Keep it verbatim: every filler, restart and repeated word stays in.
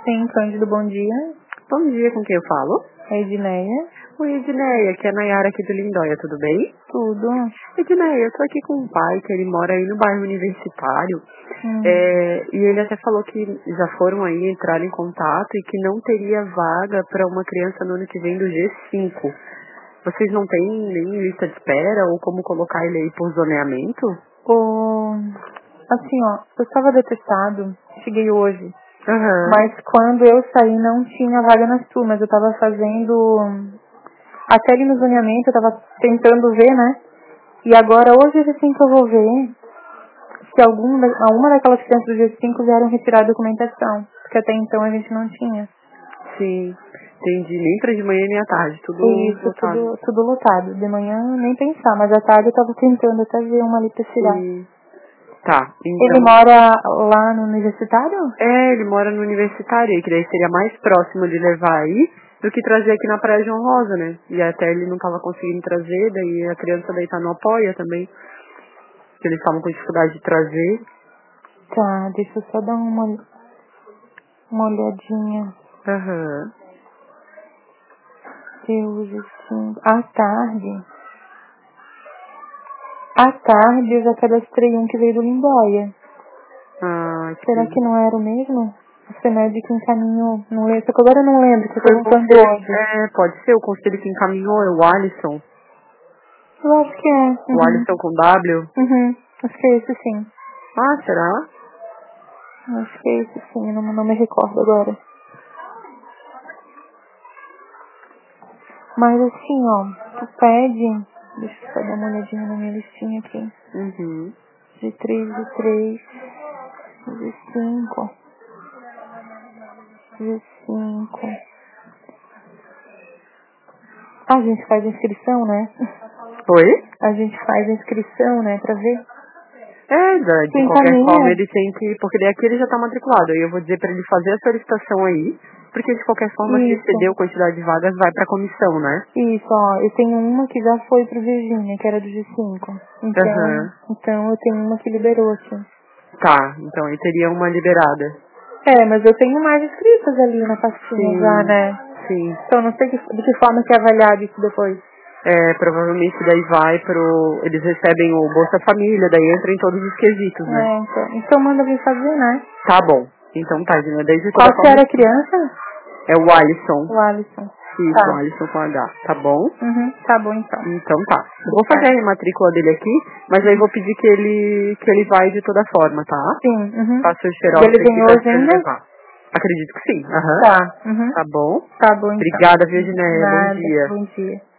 Sim, Cândido, bom dia. Bom dia, com quem eu falo? É Edneia. Oi, Edneia, que é a Nayara aqui do Lindóia, tudo bem? Tudo. Edneia, eu tô aqui com um pai, que ele mora aí no bairro Universitário, Hum. é, e ele até falou que já foram aí entrar em contato e que não teria vaga para uma criança no ano que vem do G cinco. Vocês não têm nem lista de espera ou como colocar ele aí por zoneamento? O... Assim, ó, eu estava detestado, cheguei hoje. Aham. Mas quando eu saí não tinha vaga nas turmas. Eu tava fazendo... Até ali no zoneamento eu tava tentando ver, né? E agora hoje assim que eu vou ver se alguma, alguma daquelas crianças do G cinco vieram retirar a documentação. Porque até então a gente não tinha. Sim, entendi. Nem pra de manhã nem à tarde, tudo Isso, lotado. tudo, tudo lotado. De manhã nem pensar, mas à tarde eu tava tentando até ver uma ali pra tirar. Sim. Tá, então... Ele mora lá no universitário? É, ele mora no universitário, que daí seria mais próximo de levar aí do que trazer aqui na Praia João Rosa, né? E até ele não tava conseguindo trazer, daí a criança daí tá no apoia também. Que eles estavam com dificuldade de trazer. Tá, deixa eu só dar uma, uma olhadinha. Aham. Eu, assim, à tarde. À tarde eu já cadastrei um que veio do Lindóia. Ah, Será sim. que não era o mesmo? O Sened que encaminhou, não lembro, só que agora eu não lembro, que eu tô Foi o voltando conselho, hoje. é, pode ser o conselho que encaminhou, é o Alisson. Eu acho que é. O Uhum. Alisson com W. Uhum. Acho que é esse sim. Ah, será? Acho que é esse sim, não, não me recordo agora. Mas assim, ó, tu pede. Deixa eu só dar uma olhadinha na minha listinha aqui. Uhum. G três, G três, G cinco, G cinco. A gente faz inscrição, né? Oi? A gente faz inscrição, né, pra ver. É, da- Tu de qualquer forma encaminha. ele tem que, porque daí aqui ele já tá matriculado, aí eu vou dizer pra ele fazer a solicitação aí, porque de qualquer forma se Isso. exceder a quantidade de vagas vai pra comissão, né? Isso, ó. Eu tenho uma que já foi pro Virgínia, que era do G cinco. Então, Aham. então eu tenho uma que liberou aqui. Tá, então aí teria uma liberada. É, mas eu tenho mais inscritas ali na pastinha já, Sim, né? sim. Então não sei que, de que forma que é avaliado isso depois. É, provavelmente daí vai pro, eles recebem o Bolsa Família, daí entra em todos os quesitos, né? É, então, então manda vir fazer, né? Tá bom. Então tá, Gina, daí de Qual toda que forma era a criança? é o Alisson. O Alisson. Isso, o Tá. Alisson com H, tá bom? Uhum, tá bom então. Então tá. Eu vou fazer Obrigada. a matrícula dele aqui, mas aí vou pedir que ele que ele vai de toda forma, tá? Sim, uhum. Faço o E ele xerox vem aqui pra hoje ele ainda? levar. Acredito que sim. Aham. Tá. Uhum. Tá bom? Tá bom então. Obrigada, Virginéia. Bom Nada. dia. Bom dia.